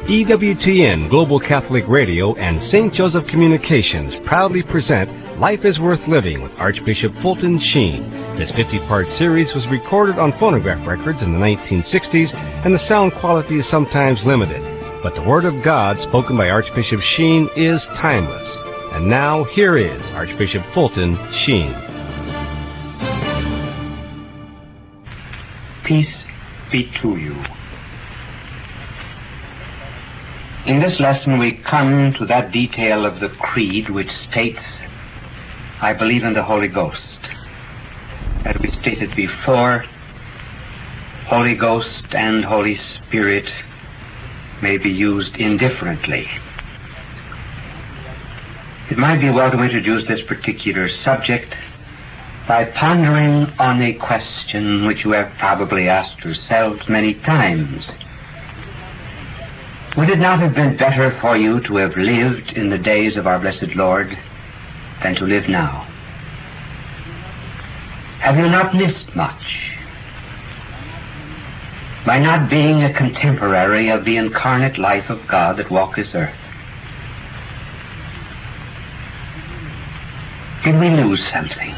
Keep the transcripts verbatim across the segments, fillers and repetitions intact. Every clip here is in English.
E W T N Global Catholic Radio and Saint Joseph Communications proudly present Life is Worth Living with Archbishop Fulton Sheen. This fifty-part series was recorded on phonograph records in the nineteen sixties, and the sound quality is sometimes limited. But the Word of God spoken by Archbishop Sheen is timeless. And now, here is Archbishop Fulton Sheen. Peace be to you. In this lesson we come to that detail of the Creed which states, I believe in the Holy Ghost. As we stated before, Holy Ghost and Holy Spirit may be used indifferently. It might be well to introduce this particular subject by pondering on a question which you have probably asked yourselves many times. Would it not have been better for you to have lived in the days of our blessed Lord than to live now? Have you not missed much by not being a contemporary of the incarnate life of God that walked this earth? Did we lose something?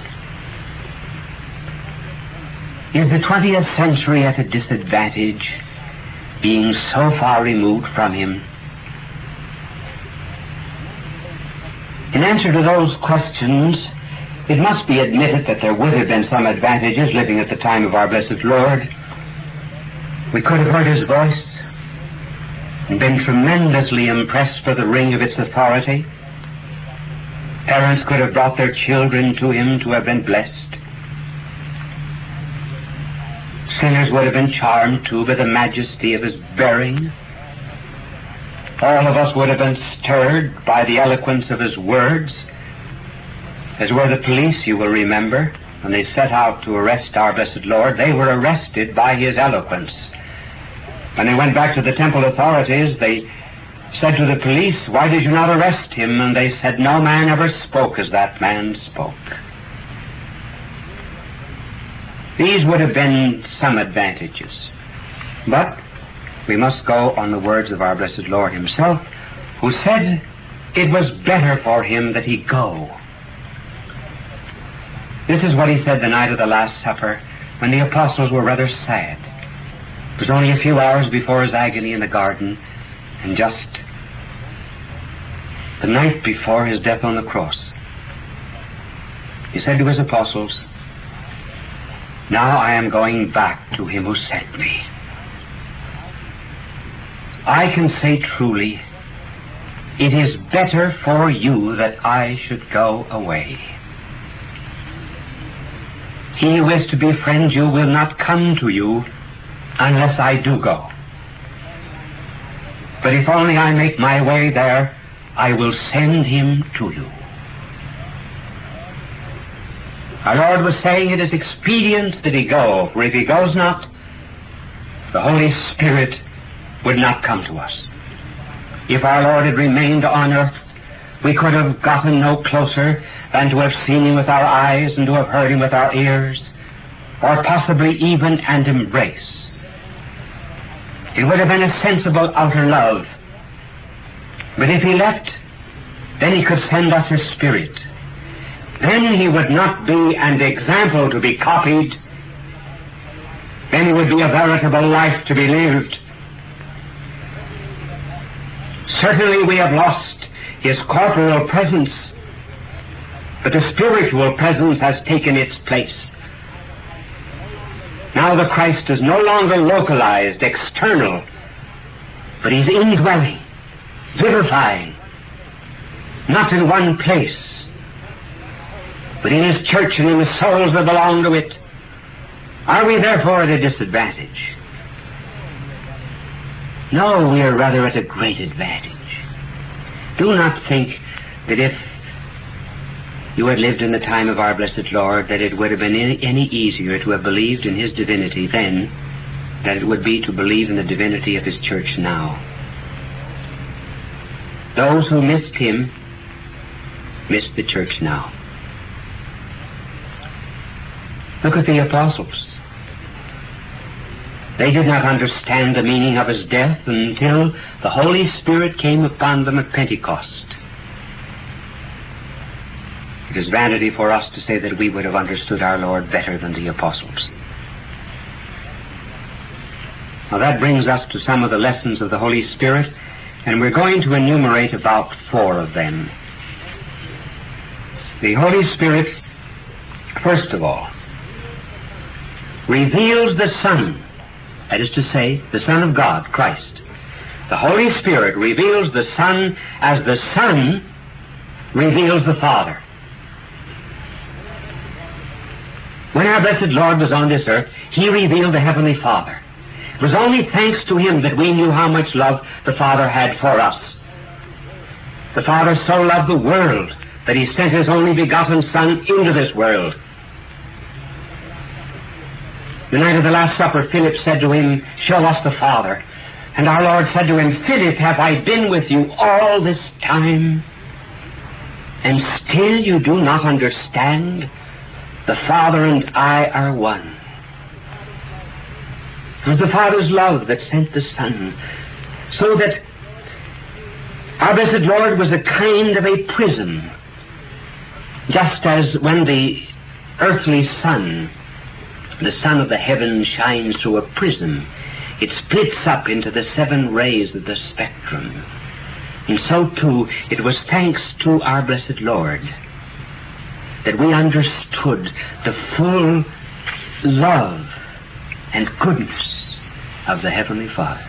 Is the twentieth century at a disadvantage, being so far removed from him? In answer to those questions, it must be admitted that there would have been some advantages living at the time of our blessed Lord. We could have heard his voice and been tremendously impressed by the ring of its authority. Parents could have brought their children to him to have been blessed. Sinners would have been charmed, too, by the majesty of his bearing. All of us would have been stirred by the eloquence of his words, as were the police, you will remember. When they set out to arrest our blessed Lord, they were arrested by his eloquence. When they went back to the temple authorities, they said to the police, why did you not arrest him? And they said, no man ever spoke as that man spoke. These would have been some advantages. But we must go on the words of our blessed Lord himself, who said it was better for him that he go. This is what he said the night of the Last Supper, when the apostles were rather sad. It was only a few hours before his agony in the garden, and just the night before his death on the cross. He said to his apostles, now I am going back to him who sent me. I can say truly, it is better for you that I should go away. He who is to befriend you will not come to you unless I do go. But if only I make my way there, I will send him to you. Our Lord was saying it is expedient that he go, for if he goes not, the Holy Spirit would not come to us. If our Lord had remained on earth, we could have gotten no closer than to have seen him with our eyes and to have heard him with our ears, or possibly even an embrace. It would have been a sensible outer love. But if he left, then he could send us his Spirit. Then he would not be an example to be copied. Then it would be a veritable life to be lived. Certainly we have lost his corporal presence, but the spiritual presence has taken its place. Now the Christ is no longer localized, external, but he's indwelling, vivifying, not in one place, but in his church and in the souls that belong to it. Are we therefore at a disadvantage? No, we are rather at a great advantage. Do not think that if you had lived in the time of our blessed Lord, that it would have been any, any easier to have believed in his divinity then than it would be to believe in the divinity of his church now. Those who missed him missed the church now. Look at the apostles. They did not understand the meaning of his death until the Holy Spirit came upon them at Pentecost. It is vanity for us to say that we would have understood our Lord better than the apostles. Now that brings us to some of the lessons of the Holy Spirit, and we're going to enumerate about four of them. The Holy Spirit, first of all, reveals the Son, that is to say, the Son of God, Christ. The Holy Spirit reveals the Son as the Son reveals the Father. When our blessed Lord was on this earth, He revealed the Heavenly Father. It was only thanks to Him that we knew how much love the Father had for us. The Father so loved the world that He sent His only begotten Son into this world. The night of the Last Supper, Philip said to Him, "Show us the Father." And our Lord said to him, "Philip, have I been with you all this time, and still you do not understand? The Father and I are one." It was the Father's love that sent the Son, so that our blessed Lord was a kind of a prism, just as when the earthly sun, the sun of the heavens, shines through a prism, it splits up into the seven rays of the spectrum. And so too, it was thanks to our blessed Lord that we understood the full love and goodness of the Heavenly Father.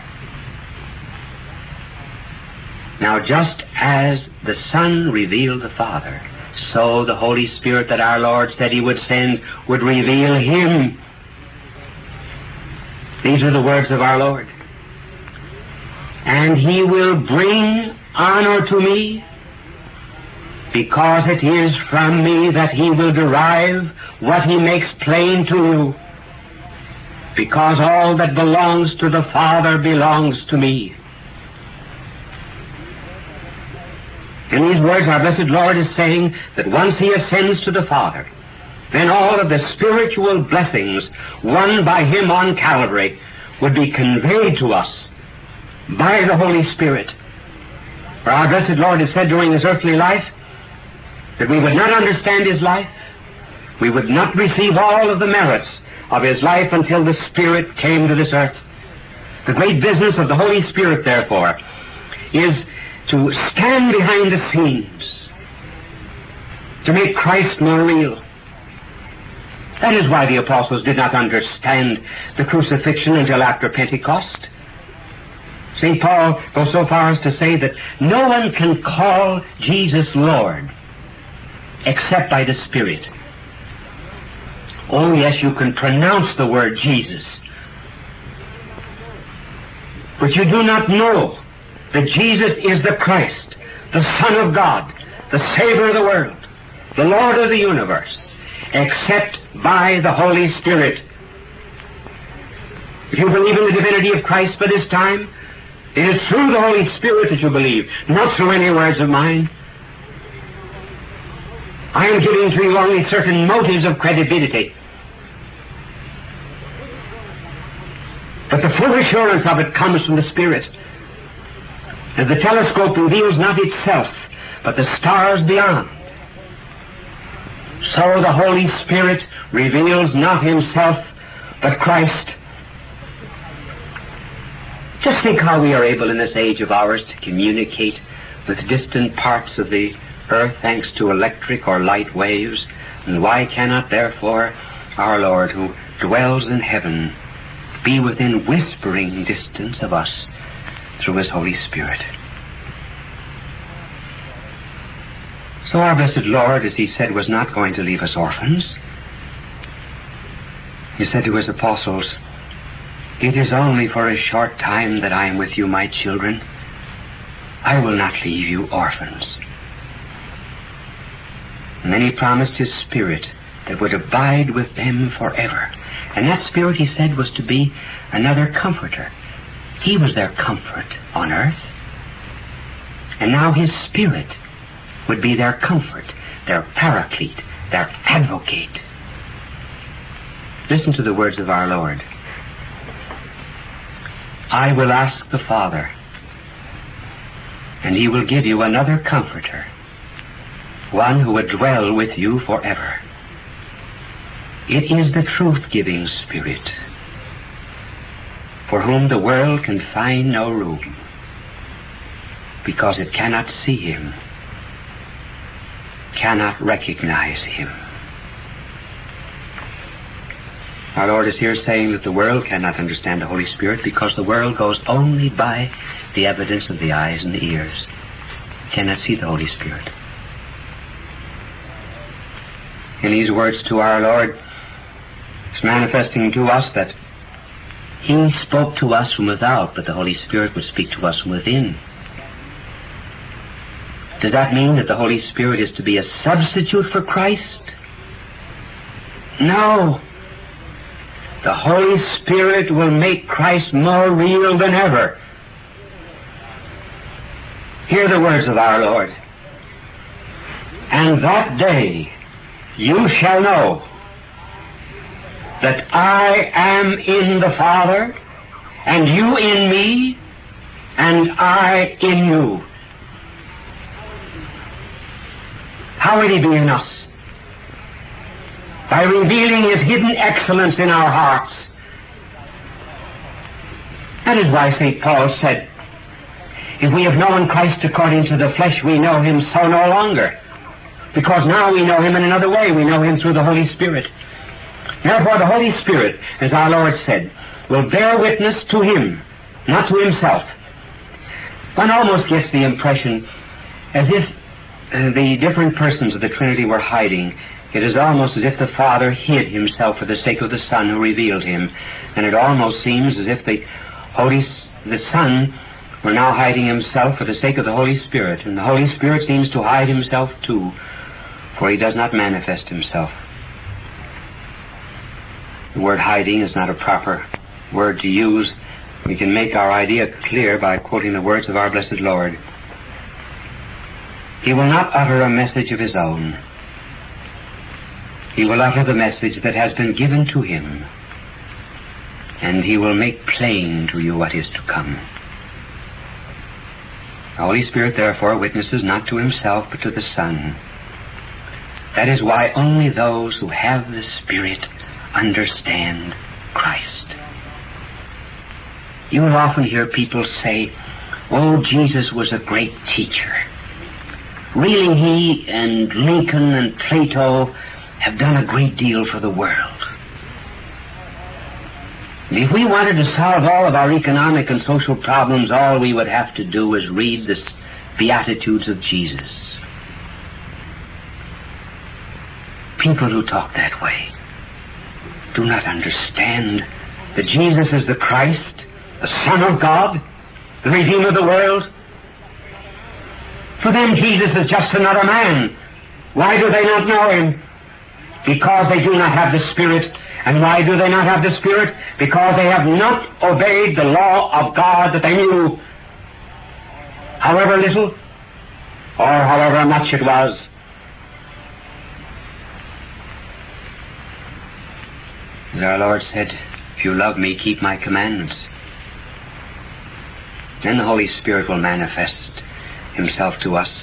Now, just as the Son revealed the Father, so the Holy Spirit that our Lord said He would send would reveal Him. These are the words of our Lord. "And He will bring honor to me, because it is from me that He will derive what He makes plain to you, because all that belongs to the Father belongs to me." In these words, our blessed Lord is saying that once He ascends to the Father, then all of the spiritual blessings won by Him on Calvary would be conveyed to us by the Holy Spirit. For our blessed Lord has said during His earthly life that we would not understand His life, we would not receive all of the merits of His life until the Spirit came to this earth. The great business of the Holy Spirit, therefore, is to stand behind the scenes, to make Christ more real. That is why the apostles did not understand the crucifixion until after Pentecost. Saint Paul goes so far as to say that no one can call Jesus Lord except by the Spirit. Oh yes, you can pronounce the word Jesus, but you do not know that Jesus is the Christ, the Son of God, the Savior of the world, the Lord of the universe, except by the Holy Spirit. If you believe in the divinity of Christ by this time, it is through the Holy Spirit that you believe, not through any words of mine. I am giving to you only certain motives of credibility, but the full assurance of it comes from the Spirit. As the telescope reveals not itself, but the stars beyond, so the Holy Spirit reveals not Himself, but Christ. Just think how we are able in this age of ours to communicate with distant parts of the earth thanks to electric or light waves, and why cannot, therefore, our Lord, who dwells in heaven, be within whispering distance of us through His Holy Spirit? So our blessed Lord, as He said, was not going to leave us orphans. He said to His apostles, "It is only for a short time that I am with you, my children. I will not leave you orphans." And then He promised His Spirit that would abide with them forever. And that Spirit, He said, was to be another comforter. He was their comfort on earth. And now His Spirit would be their comfort, their paraclete, their advocate. Listen to the words of our Lord. I will ask the Father, and He will give you another Comforter, one who would dwell with you forever. It is the truth-giving Spirit, for whom the world can find no room, because it cannot see Him, cannot recognize Him. Our Lord is here saying that the world cannot understand the Holy Spirit because the world goes only by the evidence of the eyes and the ears. It cannot see the Holy Spirit. In these words to our Lord, it's manifesting to us that He spoke to us from without, but the Holy Spirit would speak to us from within. Does that mean that the Holy Spirit is to be a substitute for Christ? No. The Holy Spirit will make Christ more real than ever. Hear the words of our Lord. And that day you shall know that I am in the Father, and you in me, and I in you. How will He be in us? By revealing His hidden excellence in our hearts. That is why Saint Paul said, if we have known Christ according to the flesh, we know Him so no longer. Because now we know Him in another way. We know Him through the Holy Spirit. Therefore the Holy Spirit, as our Lord said, will bear witness to Him, not to Himself. One almost gets the impression as if uh, the different persons of the Trinity were hiding. It is almost as if the Father hid Himself for the sake of the Son who revealed Him. And it almost seems as if the Holy, the Son were now hiding Himself for the sake of the Holy Spirit. And the Holy Spirit seems to hide Himself too, for He does not manifest Himself. The word hiding is not a proper word to use. We can make our idea clear by quoting the words of our blessed Lord. He will not utter a message of His own. He will utter the message that has been given to Him, and He will make plain to you what is to come. The Holy Spirit, therefore, witnesses not to Himself, but to the Son. That is why only those who have the Spirit understand Christ. You will often hear people say, oh, Jesus was a great teacher. Really, he and Lincoln and Plato have done a great deal for the world. If we wanted to solve all of our economic and social problems, all we would have to do is read the Beatitudes of Jesus. People who talk that way do not understand that Jesus is the Christ, the Son of God, the Redeemer of the world. For them, Jesus is just another man. Why do they not know Him? Because they do not have the Spirit. And why do they not have the Spirit? Because they have not obeyed the law of God that they knew, however little or however much it was. As our Lord said, if you love me, keep my commandments. Then the Holy Spirit will manifest Himself to us.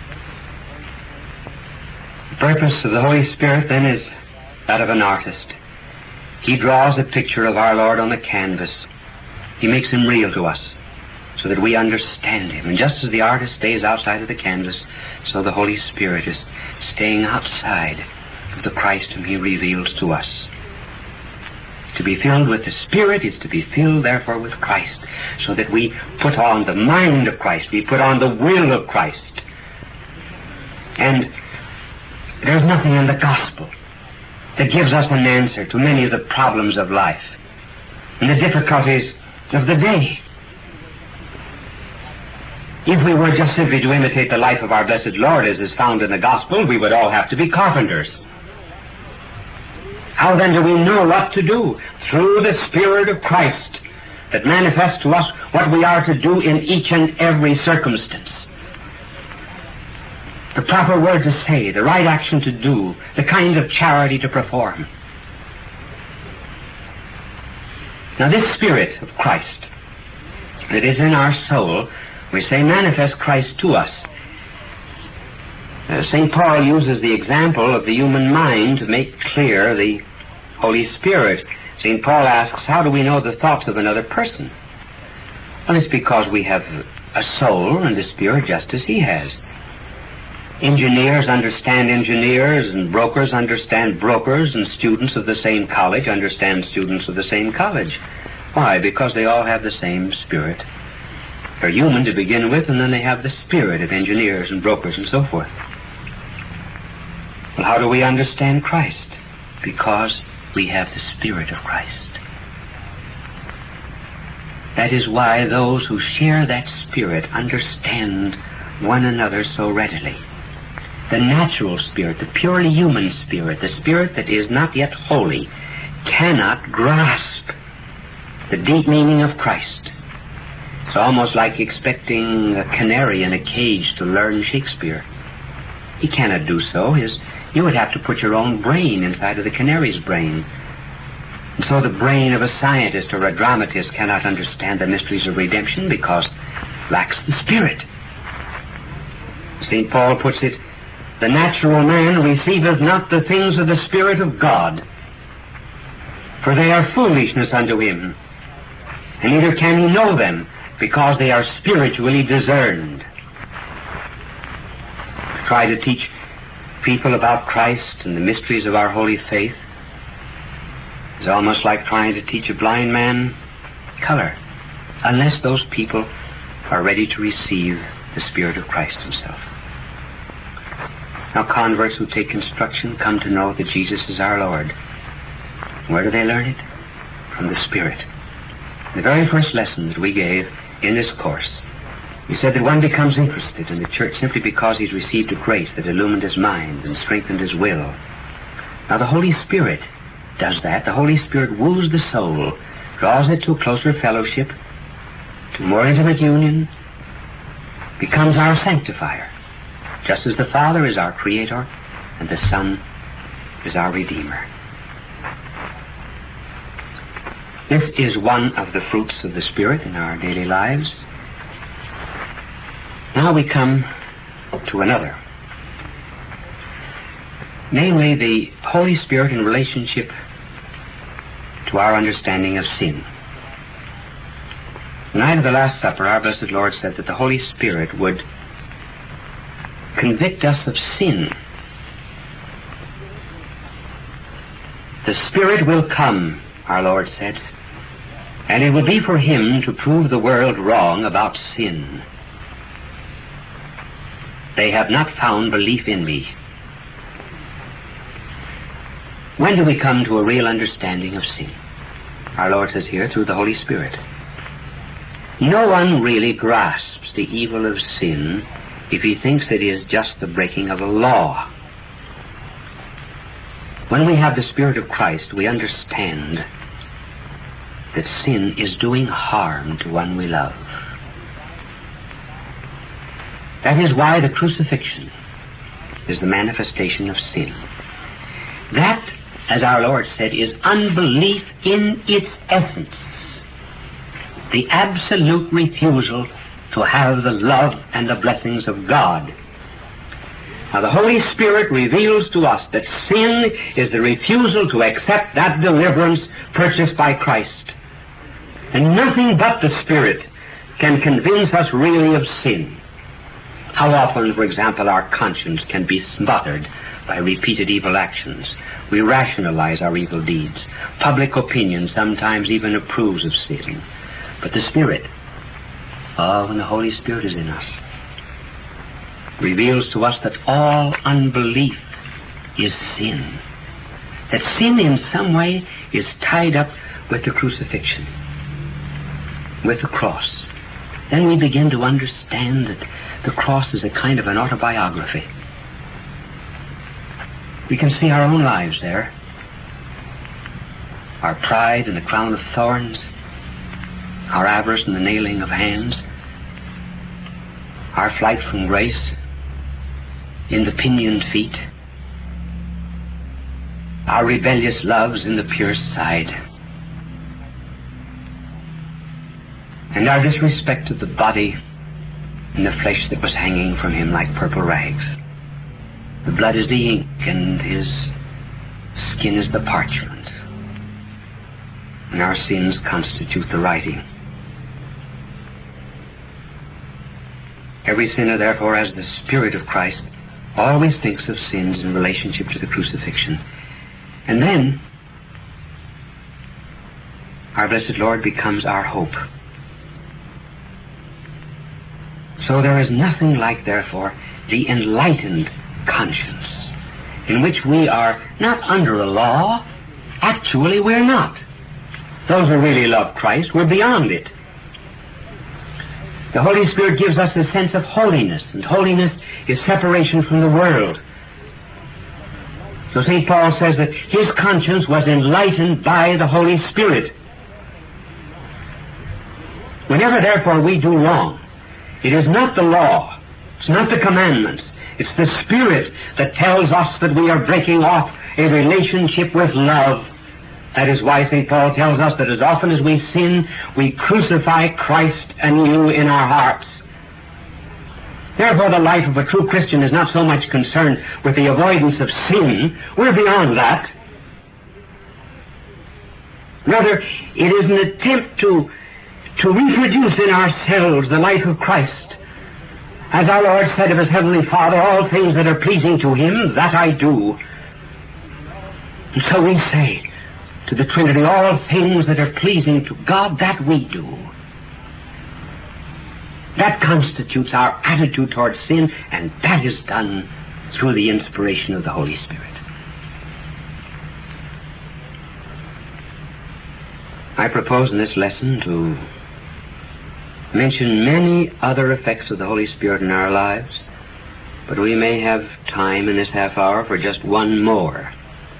The purpose of the Holy Spirit, then, is that of an artist. He draws a picture of our Lord on the canvas. He makes Him real to us so that we understand Him. And just as the artist stays outside of the canvas, so the Holy Spirit is staying outside of the Christ whom He reveals to us. To be filled with the Spirit is to be filled, therefore, with Christ, so that we put on the mind of Christ, we put on the will of Christ. And there's nothing in the gospel that gives us an answer to many of the problems of life and the difficulties of the day. If we were just simply to imitate the life of our blessed Lord as is found in the gospel, we would all have to be carpenters. How then do we know what to do? Through the Spirit of Christ that manifests to us what we are to do in each and every circumstance. The proper word to say, the right action to do, the kind of charity to perform. Now this Spirit of Christ that is in our soul, we say, manifest Christ to us. Uh, Saint Paul uses the example of the human mind to make clear the Holy Spirit. Saint Paul asks, how do we know the thoughts of another person? Well, it's because we have a soul and a spirit just as he has. Engineers understand engineers, and brokers understand brokers, and students of the same college understand students of the same college. Why? Because they all have the same spirit. They're human to begin with, and then they have the spirit of engineers and brokers and so forth. Well, how do we understand Christ? Because we have the Spirit of Christ. That is why those who share that Spirit understand one another so readily. The natural spirit, the purely human spirit, the spirit that is not yet holy, cannot grasp the deep meaning of Christ. It's almost like expecting a canary in a cage to learn Shakespeare. He cannot do so. His, you would have to put your own brain inside of the canary's brain. And so the brain of a scientist or a dramatist cannot understand the mysteries of redemption because it lacks the Spirit. Saint Paul puts it, the natural man receiveth not the things of the Spirit of God, for they are foolishness unto him, and neither can he know them, because they are spiritually discerned. Try to teach people about Christ and the mysteries of our holy faith is almost like trying to teach a blind man color, unless those people are ready to receive the Spirit of Christ himself. Now, converts who take instruction come to know that Jesus is our Lord. Where do they learn it? From the Spirit. The very first lesson that we gave in this course, we said that one becomes interested in the church simply because he's received a grace that illumined his mind and strengthened his will. Now, the Holy Spirit does that. The Holy Spirit woos the soul, draws it to a closer fellowship, to more intimate union, becomes our sanctifier, just as the Father is our Creator and the Son is our Redeemer. This is one of the fruits of the Spirit in our daily lives. Now we come to another, namely the Holy Spirit in relationship to our understanding of sin. The night of the Last Supper, our blessed Lord said that the Holy Spirit would convict us of sin. The Spirit will come, our Lord said, and it will be for him to prove the world wrong about sin. They have not found belief in me. When do we come to a real understanding of sin? Our Lord says here, through the Holy Spirit. No one really grasps the evil of sin if he thinks that it is just the breaking of a law. When we have the Spirit of Christ, we understand that sin is doing harm to one we love. That is why the crucifixion is the manifestation of sin. That, as our Lord said, is unbelief in its essence. The absolute refusal to have the love and the blessings of God. Now, the Holy Spirit reveals to us that sin is the refusal to accept that deliverance purchased by Christ. And nothing but the Spirit can convince us really of sin. How often, for example, our conscience can be smothered by repeated evil actions. We rationalize our evil deeds. Public opinion sometimes even approves of sin. But the Spirit, oh, when the Holy Spirit is in us, reveals to us that all unbelief is sin. That sin in some way is tied up with the crucifixion, with the cross. Then we begin to understand that the cross is a kind of an autobiography. We can see our own lives there. Our pride in the crown of thorns, our avarice in the nailing of hands, our flight from grace in the pinioned feet, our rebellious loves in the pierced side. and our disrespect of the body and the flesh that was hanging from him like purple rags. The blood is the ink, and his skin is the parchment, and our sins constitute the writing. Every sinner, therefore, as the Spirit of Christ, always thinks of sins in relationship to the crucifixion. And then our blessed Lord becomes our hope. So there is nothing like, therefore, the enlightened conscience, in which we are not under a law. Actually, we're not. Those who really love Christ, we're beyond it. The Holy Spirit gives us a sense of holiness, and holiness is separation from the world. So Saint Paul says that his conscience was enlightened by the Holy Spirit. Whenever, therefore, we do wrong, it is not the law, it's not the commandments, it's the Spirit that tells us that we are breaking off a relationship with love. That is why Saint Paul tells us that as often as we sin, we crucify Christ anew in our hearts. Therefore, the life of a true Christian is not so much concerned with the avoidance of sin. We're beyond that. Rather, it is an attempt to, to reproduce in ourselves the life of Christ. As our Lord said of his Heavenly Father, all things that are pleasing to him, that I do. And so we say to the Trinity, all things that are pleasing to God, that we do. That constitutes our attitude towards sin, and that is done through the inspiration of the Holy Spirit. I propose in this lesson to mention many other effects of the Holy Spirit in our lives, but we may have time in this half hour for just one more.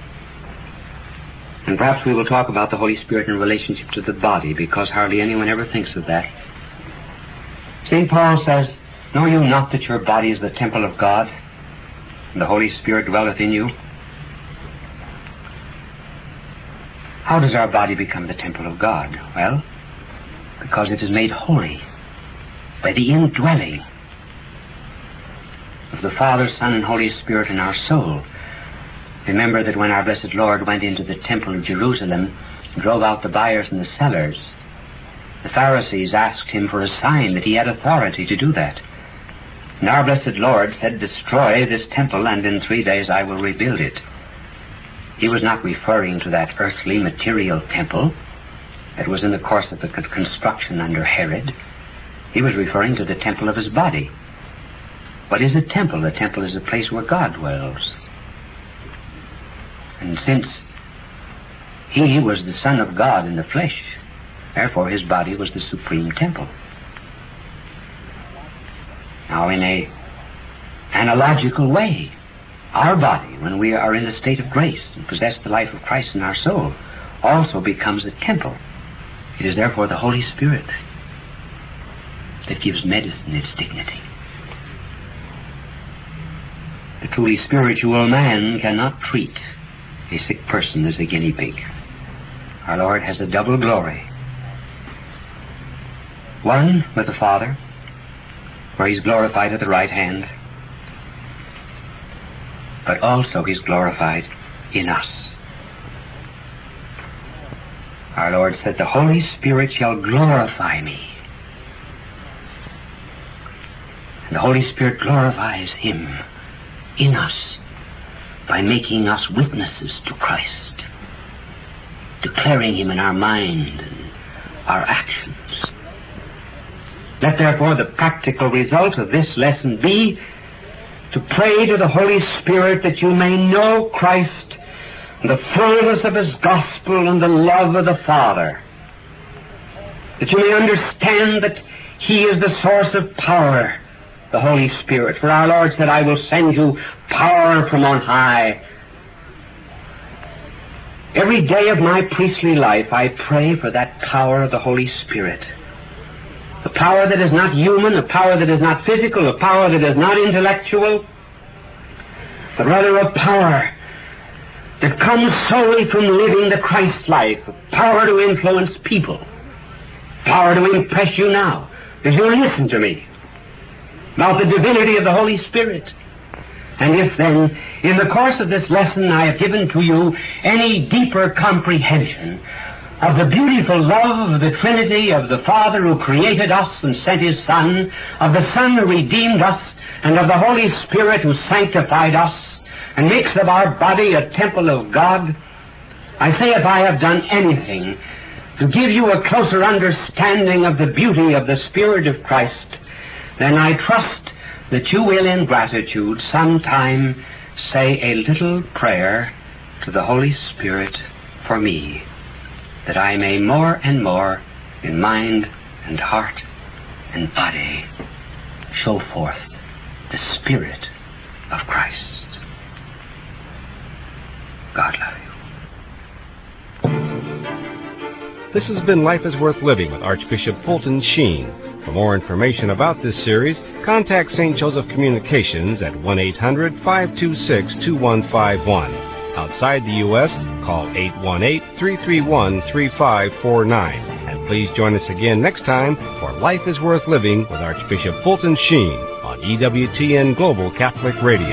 And perhaps we will talk about the Holy Spirit in relationship to the body, because hardly anyone ever thinks of that. Saint Paul says, know you not that your body is the temple of God, and the Holy Spirit dwelleth in you? How does our body become the temple of God? Well, because it is made holy by the indwelling of the Father, Son, and Holy Spirit in our soul. Remember that when our blessed Lord went into the temple of Jerusalem and drove out the buyers and the sellers, the Pharisees asked him for a sign that he had authority to do that. And our blessed Lord said, destroy this temple, and in three days I will rebuild it. He was not referring to that earthly material temple that was in the course of the construction under Herod. He was referring to the temple of his body. What is a temple? A temple is a place where God dwells. And since he was the Son of God in the flesh, therefore his body was the supreme temple. Now, in a analogical way, our body, when we are in the state of grace and possess the life of Christ in our soul, also becomes a temple. It is therefore the Holy Spirit that gives medicine its dignity. The truly spiritual man cannot treat a sick person as a guinea pig. Our Lord has a double glory. One with the Father, where he's glorified at the right hand, but also he's glorified in us. Our Lord said, the Holy Spirit shall glorify me. And the Holy Spirit glorifies him in us by making us witnesses to Christ, declaring him in our mind and our actions. Let therefore the practical result of this lesson be to pray to the Holy Spirit that you may know Christ, the fullness of his gospel, and the love of the Father, that you may understand that he is the source of power, the Holy Spirit. For our Lord said, I will send you power from on high. Every day of my priestly life I pray for that power of the Holy Spirit. A power that is not human, a power that is not physical, a power that is not intellectual, but rather a power that comes solely from living the Christ life, a power to influence people, power to impress you now as you listen to me about the divinity of the Holy Spirit. And if then, in the course of this lesson, I have given to you any deeper comprehension of the beautiful love of the Trinity, of the Father who created us and sent His Son, of the Son who redeemed us, and of the Holy Spirit who sanctified us and makes of our body a temple of God, I say, if I have done anything to give you a closer understanding of the beauty of the Spirit of Christ, then I trust that you will, in gratitude, sometime say a little prayer to the Holy Spirit for me, that I may more and more in mind and heart and body show forth the Spirit of Christ. God love you. This has been Life is Worth Living with Archbishop Fulton Sheen. For more information about this series, contact Saint Joseph Communications at one eight hundred, five two six, two one five one. Outside the U S, call eight one eight, three three one, three five four nine. And please join us again next time for Life is Worth Living with Archbishop Fulton Sheen on E W T N Global Catholic Radio.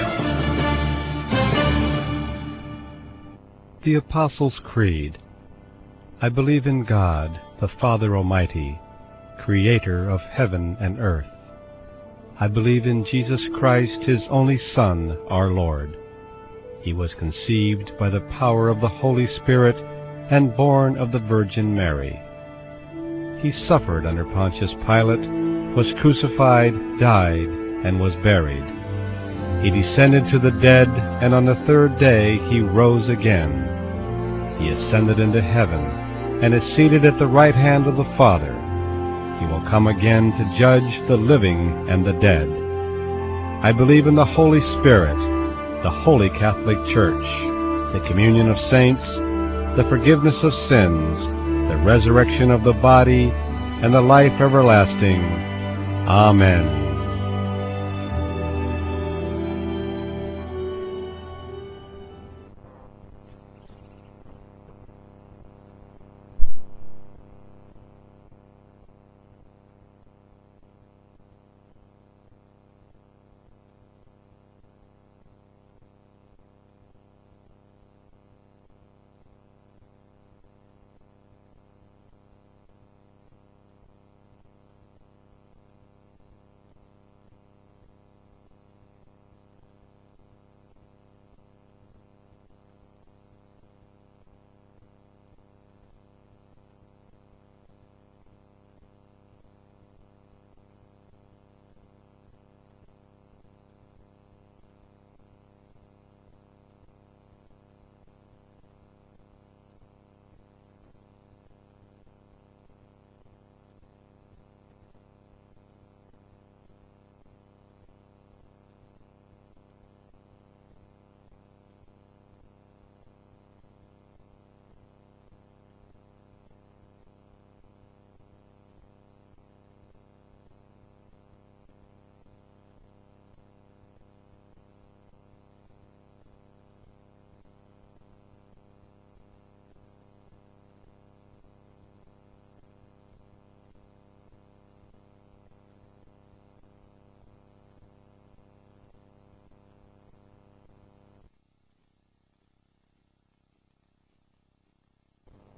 The Apostles' Creed. I believe in God, the Father Almighty, Creator of heaven and earth. I believe in Jesus Christ, His only Son, our Lord. He was conceived by the power of the Holy Spirit and born of the Virgin Mary. He suffered under Pontius Pilate, was crucified, died, and was buried. He descended to the dead, and on the third day He rose again. He ascended into heaven, and is seated at the right hand of the Father. He will come again to judge the living and the dead. I believe in the Holy Spirit, the Holy Catholic Church, the communion of saints, the forgiveness of sins, the resurrection of the body, and the life everlasting. Amen.